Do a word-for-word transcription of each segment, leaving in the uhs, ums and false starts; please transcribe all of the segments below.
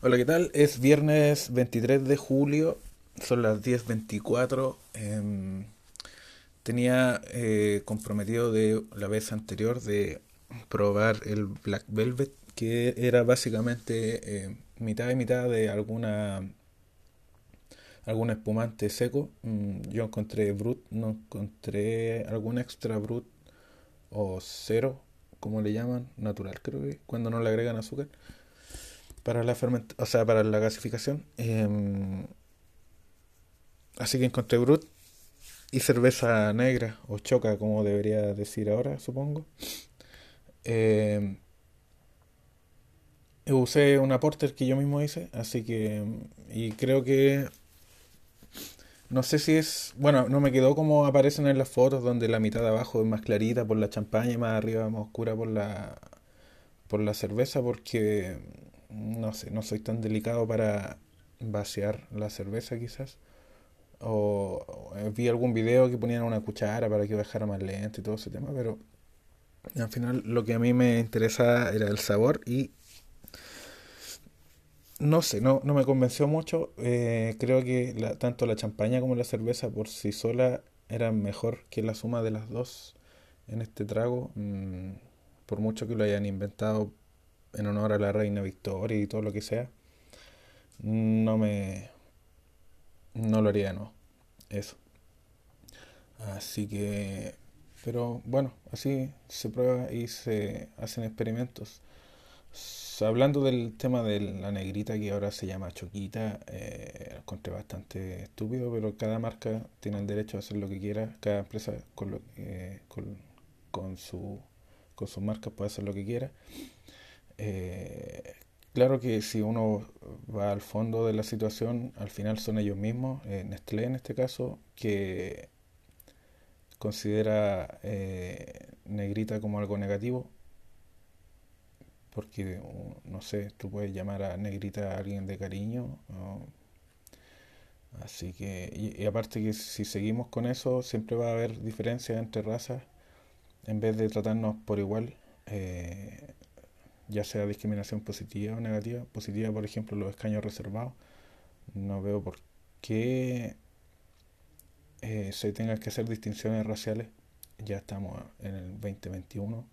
Hola, ¿qué tal? Es viernes veintitrés de julio, son las diez veinticuatro. Em, tenía eh, comprometido de la vez anterior de probar el Black Velvet, que era básicamente eh, mitad y mitad de alguna algún espumante seco. Mm, yo encontré Brut, no encontré algún extra Brut o cero, como le llaman, natural creo que, cuando no le agregan azúcar. Para la ferment o sea, para la gasificación. Em, así que encontré Brut y cerveza negra, o choca, como debería decir ahora, supongo. Em, usé una porter que yo mismo hice, así que. Y creo que. No sé si es. Bueno, no me quedó como aparecen en las fotos, donde la mitad de abajo es más clarita por la champaña y más arriba más oscura por la, por la cerveza, porque. No sé, no soy tan delicado para vaciar la cerveza, quizás. O, o vi algún video que ponían una cuchara para que bajara más lento y todo ese tema, pero al final lo que a mí me interesaba era el sabor y no sé, no, no me convenció mucho. Eh, creo que la- tanto la champaña como la cerveza por sí sola eran mejor que la suma de las dos en este trago. Mm, por mucho que lo hayan inventado en honor a la reina Victoria y todo lo que sea, no me, no lo haría, no. Eso. Así que, pero bueno, así se prueba y se hacen experimentos. S- Hablando del tema de la negrita que ahora se llama Choquita, eh, lo encontré bastante estúpido, pero cada marca tiene el derecho a hacer lo que quiera, cada empresa con, lo, eh, con, con su, con sus marcas puede hacer lo que quiera. Eh, claro que si uno va al fondo de la situación, al final son ellos mismos, eh, Nestlé en este caso, que considera eh, negrita como algo negativo, porque uh, no sé, tú puedes llamar a negrita a alguien de cariño, ¿no? Así que, y, y aparte que si seguimos con eso, siempre va a haber diferencias entre razas, en vez de tratarnos por igual, eh, ya sea discriminación positiva o negativa. Positiva, por ejemplo, los escaños reservados. No veo por qué eh, se tengan que hacer distinciones raciales. Ya estamos en el dos mil veintiuno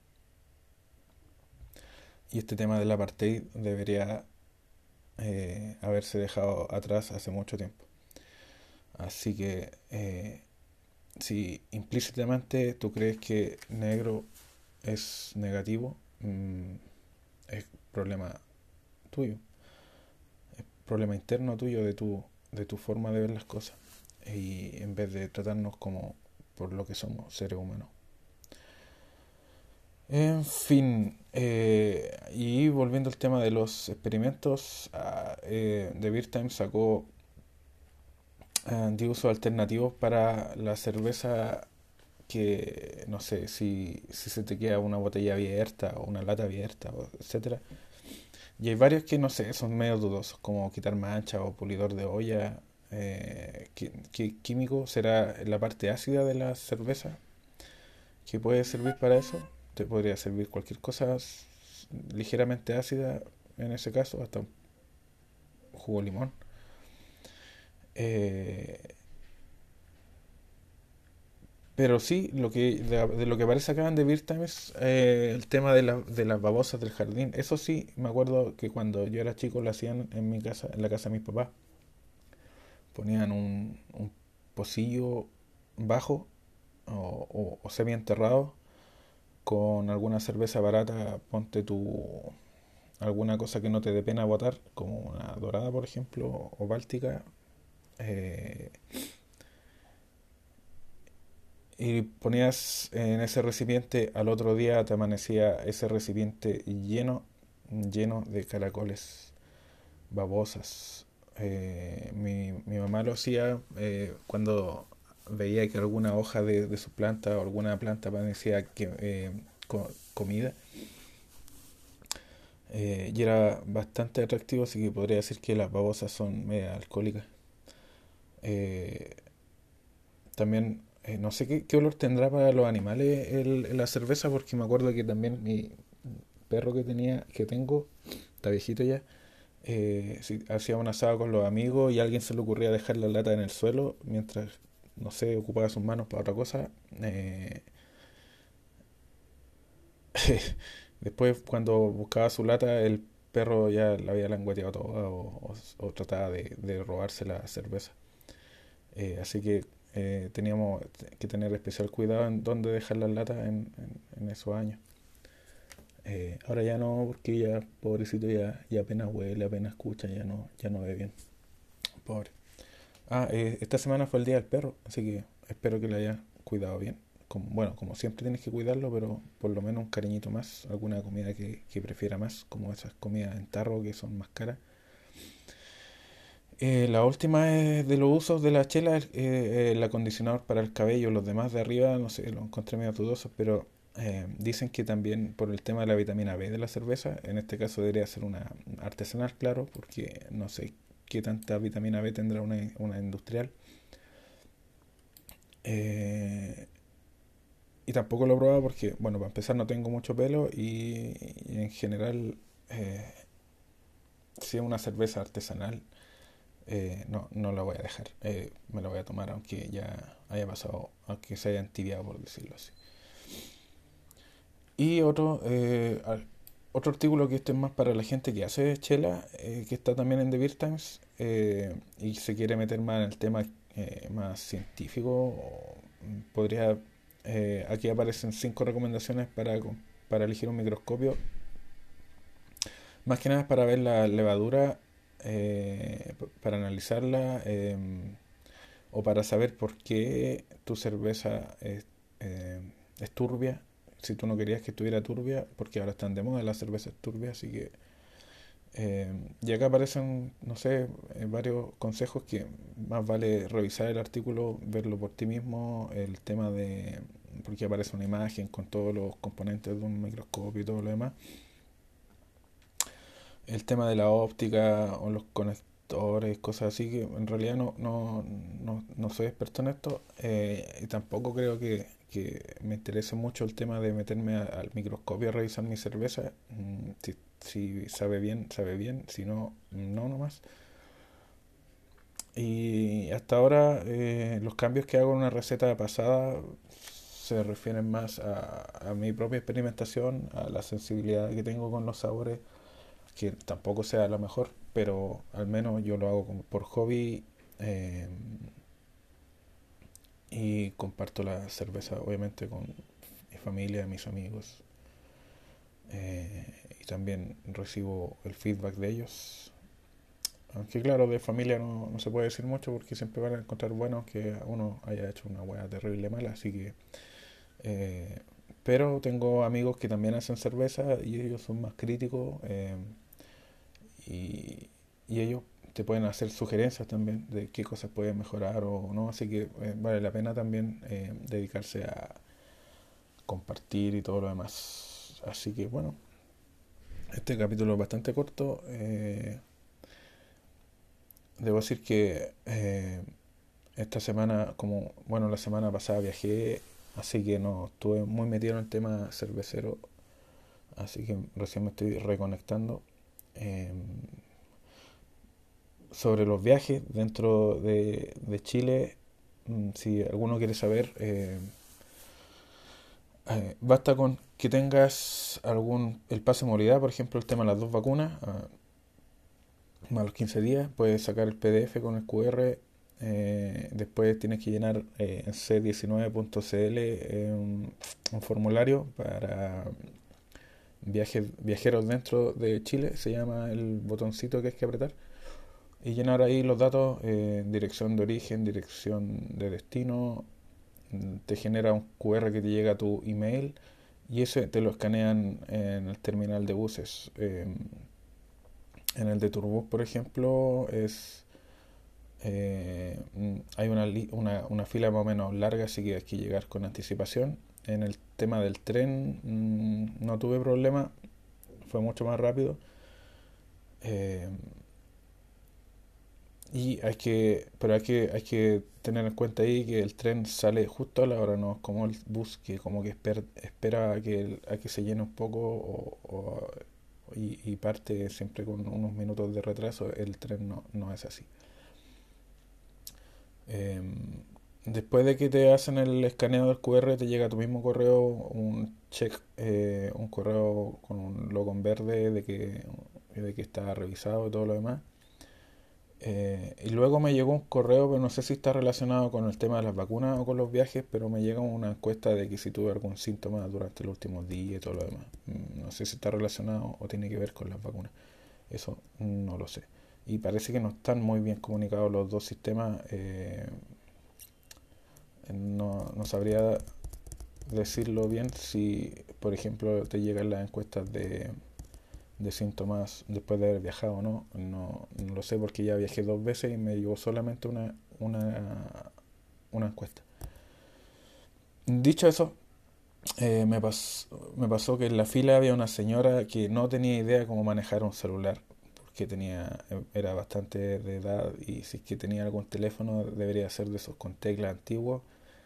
y este tema del apartheid debería eh, haberse dejado atrás hace mucho tiempo. Así que eh, si implícitamente tú crees que negro es negativo, mmm, es problema tuyo, es problema interno tuyo de tu, de tu forma de ver las cosas. Y en vez de tratarnos como por lo que somos, seres humanos. En fin, eh, y volviendo al tema de los experimentos, ah, eh, The Beer Time sacó ah, de usos alternativos para la cerveza que, no sé, si, si se te queda una botella abierta o una lata abierta, o etcétera. Y hay varios que, no sé, son medio dudosos, como quitar mancha o pulidor de olla. Eh, ¿qué, qué químico será la parte ácida de la cerveza que puede servir para eso? Te podría servir cualquier cosa s- ligeramente ácida, en ese caso, hasta un jugo de limón. Eh, Pero sí, lo que, de, de lo que parece acá en The Beer Time es eh, el tema de, la- de las babosas del jardín. Eso sí, me acuerdo que cuando yo era chico lo hacían en mi casa, en la casa de mis papás. Ponían un, un pocillo bajo o, o, o semi enterrado con alguna cerveza barata, ponte tu alguna cosa que no te dé pena botar, como una dorada, por ejemplo, o báltica. eh, y ponías en ese recipiente, al otro día te amanecía ese recipiente lleno, lleno de caracoles, babosas. Eh, mi, mi mamá lo hacía eh, cuando veía que alguna hoja de, de su planta o alguna planta parecía que, eh, co- comida. Eh, y era bastante atractivo, así que podría decir que las babosas son media alcohólicas. Eh, También, eh, no sé qué, qué olor tendrá para los animales el, la cerveza, porque me acuerdo que también mi perro que tenía, que tengo, está viejito ya, Eh, si hacía un asado con los amigos y a alguien se le ocurría dejar la lata en el suelo mientras, no sé, ocupaba sus manos para otra cosa, eh, después cuando buscaba su lata, el perro ya la había langueteado toda o, o- o trataba de, de robarse la cerveza. Eh, así que eh, teníamos que tener especial cuidado en dónde dejar las latas en, en- en esos años. Eh, ahora ya no, porque ya, pobrecito, ya, ya apenas huele, apenas escucha, ya no, ya no ve bien. Pobre. Ah, eh, esta semana fue el Día del Perro, así que espero que le haya cuidado bien. Como, bueno, como siempre tienes que cuidarlo, pero por lo menos un cariñito más, alguna comida que, que prefiera más, como esas comidas en tarro que son más caras. Eh, la última es de los usos de la chela, eh, eh, el acondicionador para el cabello. Los demás de arriba, no sé, lo encontré medio dudosos, pero eh, dicen que también por el tema de la vitamina B de la cerveza, en este caso debería ser una artesanal, claro, porque no sé qué tanta vitamina B tendrá una, una industrial. Eh, y tampoco lo he probado porque, bueno, para empezar no tengo mucho pelo y, y en general, eh, si es una cerveza artesanal, eh, no, no la voy a dejar. Eh, me la voy a tomar aunque ya haya pasado, aunque se haya entibiado, por decirlo así. Y otro, eh, al- otro artículo que este es más para la gente que hace chela, eh, que está también en The Beer Times, eh, y se quiere meter más en el tema eh, más científico. O, mm, podría, eh, aquí aparecen cinco recomendaciones para, com- para elegir un microscopio. Más que nada es para ver la levadura, eh, p- para analizarla, em, o para saber por qué tu cerveza es, eh, es turbia, si tú no querías que estuviera turbia, porque ahora están de moda las cervezas turbias, así que... eh, y acá aparecen, no sé, eh, varios consejos que más vale revisar el artículo, verlo por ti mismo, el tema de... porque aparece una imagen con todos los componentes de un microscopio y todo lo demás. El tema de la óptica o los conectores, cosas así, que en realidad no, no, no, no soy experto en esto, eh, y tampoco creo que, que me interese mucho el tema de meterme a- al microscopio a revisar mi cerveza. Mm, Si, si sabe bien, sabe bien, si no, no nomás. Y hasta ahora, eh, los cambios que hago en una receta pasada se refieren más a, a mi propia experimentación, a la sensibilidad que tengo con los sabores, que tampoco sea la mejor, pero al menos yo lo hago como por hobby, eh, y comparto la cerveza obviamente con mi familia, mis amigos, eh, y también recibo el feedback de ellos. Aunque claro, de familia no, no se puede decir mucho porque siempre van a encontrar bueno que uno haya hecho una hueá terrible mala, así que... eh, pero tengo amigos que también hacen cerveza y ellos son más críticos, eh, y, y ellos te pueden hacer sugerencias también de qué cosas pueden mejorar o no, así que eh, vale la pena también eh, dedicarse a compartir y todo lo demás. Así que bueno, este capítulo es bastante corto. Eh, debo decir que eh, esta semana, como bueno, la semana pasada viajé, así que no estuve muy metido en el tema cervecero, así que recién me estoy reconectando. Eh, sobre los viajes dentro de, de Chile, mm, si alguno quiere saber, eh, eh, basta con que tengas algún el pase de movilidad, por ejemplo, el tema de las dos vacunas, ah, a los quince días, puedes sacar el P D F con el Q R. Eh, después tienes que llenar eh, en c diecinueve punto c l eh, un, un formulario para viajes, viajeros dentro de Chile, se llama el botoncito que hay que apretar. Y llenar ahí los datos, eh, dirección de origen, dirección de destino, mm, te genera un Q R que te llega a tu email y ese te lo escanean en el terminal de buses. Eh, en el de Turbus, por ejemplo, es eh, mm, hay una, li- una, una fila más o menos larga, así que hay que llegar con anticipación. En el tema del tren, mm, no tuve problema, fue mucho más rápido. Eh, Y hay que, pero hay que, hay que tener en cuenta ahí que el tren sale justo a la hora, no es como el bus que como que esper- espera a que, el- a que se llene un poco o, o, y, y parte siempre con unos minutos de retraso, el tren no, no es así. Eh, Después de que te hacen el escaneo del Q R, te llega a tu mismo correo un check, eh, un correo con un logo en verde de que, de que está revisado y todo lo demás. Eh, y luego me llegó un correo, pero no sé si está relacionado con el tema de las vacunas o con los viajes, pero me llega una encuesta de que si tuve algún síntoma durante los últimos días y todo lo demás. Mm, No sé si está relacionado o tiene que ver con las vacunas. Eso no lo sé. Y parece que no están muy bien comunicados los dos sistemas. Eh, no, no sabría decirlo bien si, por ejemplo, te llegan las encuestas de, de síntomas después de haber viajado o no. No, no lo sé porque ya viajé dos veces y me llegó solamente una, una, una encuesta. Dicho eso, eh, me, pas, me pasó que en la fila había una señora que no tenía idea cómo manejar un celular, porque tenía, era bastante de edad y si es que tenía algún teléfono debería ser de esos con teclas antiguos.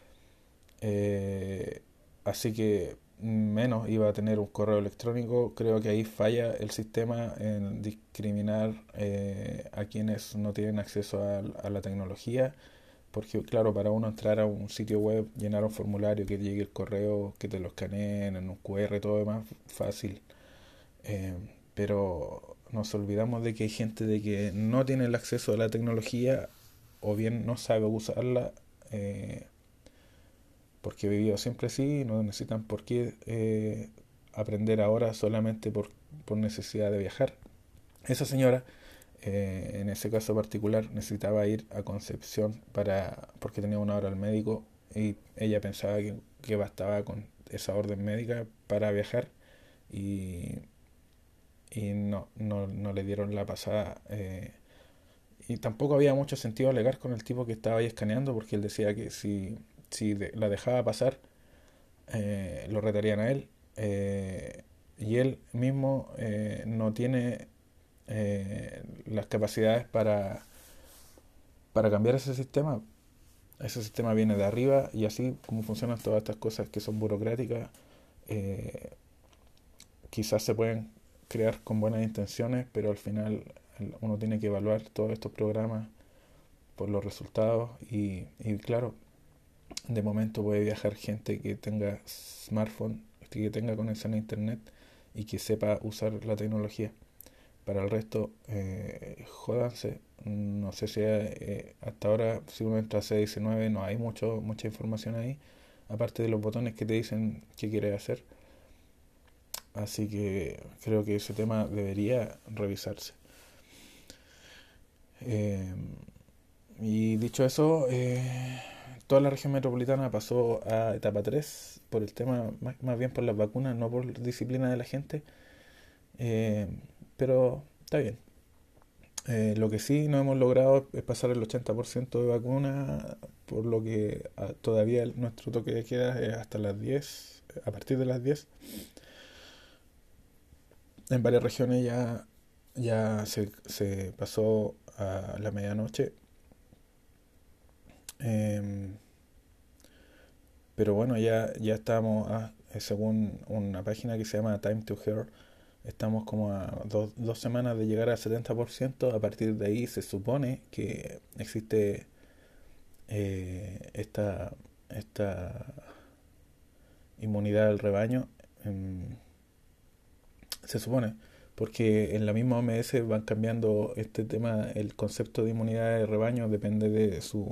Eh, Así que menos iba a tener un correo electrónico. Creo que ahí falla el sistema en discriminar eh, a quienes no tienen acceso a, a la tecnología. Porque claro, para uno entrar a un sitio web, llenar un formulario, que te llegue el correo, que te lo escaneen en un Q R, todo demás, fácil. Eh, pero nos olvidamos de que hay gente de que no tiene el acceso a la tecnología o bien no sabe usarla, eh, porque he vivido siempre así, no necesitan por qué eh, aprender ahora solamente por, por necesidad de viajar. Esa señora, eh, en ese caso particular, necesitaba ir a Concepción para porque tenía una hora al médico y ella pensaba que, que bastaba con esa orden médica para viajar y, y no, no, no le dieron la pasada. Eh, y tampoco había mucho sentido alegar con el tipo que estaba ahí escaneando porque él decía que si, si de- la dejaba pasar, eh, lo retarían a él. Eh, y él mismo eh, no tiene eh, las capacidades para, para cambiar ese sistema. Ese sistema viene de arriba y así como funcionan todas estas cosas que son burocráticas, eh, quizás se pueden crear con buenas intenciones, pero al final uno tiene que evaluar todos estos programas por los resultados y, y claro, de momento puede viajar gente que tenga smartphone, que tenga conexión a internet y que sepa usar la tecnología. Para el resto, eh, jódanse. No sé si eh, hasta ahora, si uno entra a C diecinueve, no hay mucho, mucha información ahí, aparte de los botones que te dicen qué quieres hacer. Así que creo que ese tema debería revisarse. Eh, y dicho eso, eh, toda la región metropolitana pasó a etapa tres por el tema, más, más bien por las vacunas, no por disciplina de la gente. Eh, pero está bien. Eh, lo que sí no hemos logrado es pasar el ochenta por ciento de vacunas, por lo que ah, todavía el- nuestro toque de queda es hasta las diez, a partir de las diez. En varias regiones ya, ya se, se pasó a la medianoche. Em, pero bueno, ya, ya estamos, a- eh, según una página que se llama Time to Heal, estamos como a dos, dos semanas de llegar al setenta por ciento. A partir de ahí se supone que existe eh, esta, esta inmunidad del rebaño. em, Se supone, porque en la misma O M S van cambiando este tema, el concepto de inmunidad de rebaño depende de su,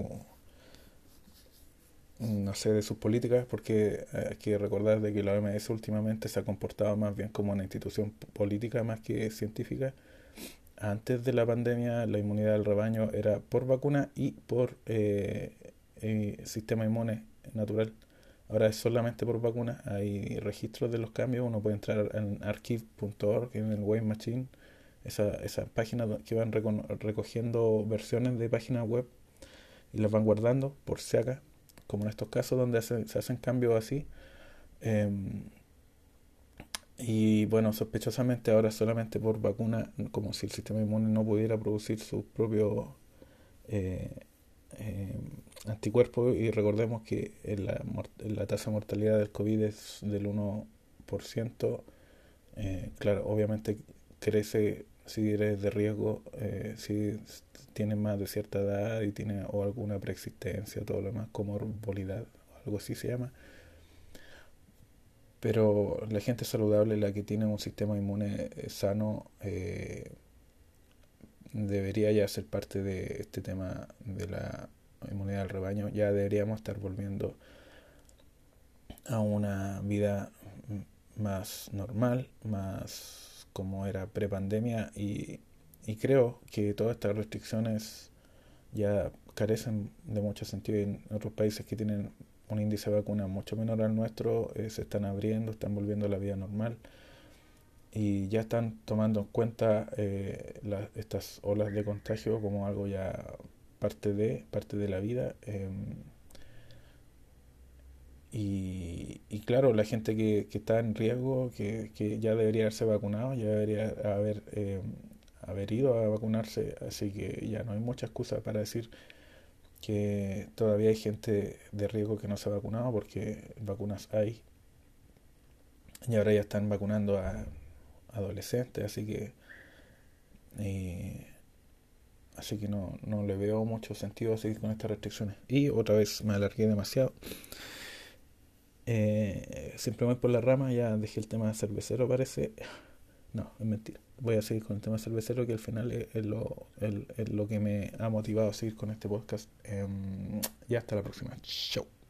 no sé, de sus políticas, porque hay que recordar de que la O M S últimamente se ha comportado más bien como una institución política más que científica. Antes de la pandemia, la inmunidad del rebaño era por vacuna y por eh, eh, sistema inmune natural. Ahora es solamente por vacuna. Hay registros de los cambios. Uno puede entrar en archive punto org, en el Wave Machine, esa, esa página que van recono- recogiendo versiones de páginas web y las van guardando por si acá, como en estos casos donde hace- se hacen cambios así. Em, y bueno, sospechosamente ahora solamente por vacuna, como si el sistema inmune no pudiera producir sus propios eh, eh, anticuerpos. Y recordemos que la, la tasa de mortalidad del COVID es del uno por ciento. Eh, claro, obviamente crece si eres de riesgo, eh, si tienes más de cierta edad y tienes o alguna preexistencia, todo lo demás, comorbilidad, algo así se llama. Pero la gente saludable, la que tiene un sistema inmune eh, sano, eh, debería ya ser parte de este tema de la inmunidad del rebaño. Ya deberíamos estar volviendo a una vida más normal, más como era prepandemia y, y creo que todas estas restricciones ya carecen de mucho sentido. En otros países que tienen un índice de vacuna mucho menor al nuestro, eh, se están abriendo, están volviendo a la vida normal y ya están tomando en cuenta eh, la- estas olas de contagio como algo ya parte de, parte de la vida. Eh, y, y claro, la gente que, que está en riesgo, que, que ya debería haberse vacunado, ya debería haber, eh, haber ido a vacunarse, así que ya no hay mucha excusa para decir que todavía hay gente de riesgo que no se ha vacunado, porque vacunas hay, y ahora ya están vacunando a adolescentes, así que eh, así que no, no le veo mucho sentido a seguir con estas restricciones. Y otra vez me alargué demasiado. Eh, siempre voy por la rama, ya dejé el tema cervecero, parece. No, es mentira. Voy a seguir con el tema cervecero, que al final es, es lo, es- es lo que me ha motivado a seguir con este podcast. Em, ya hasta la próxima. Chau.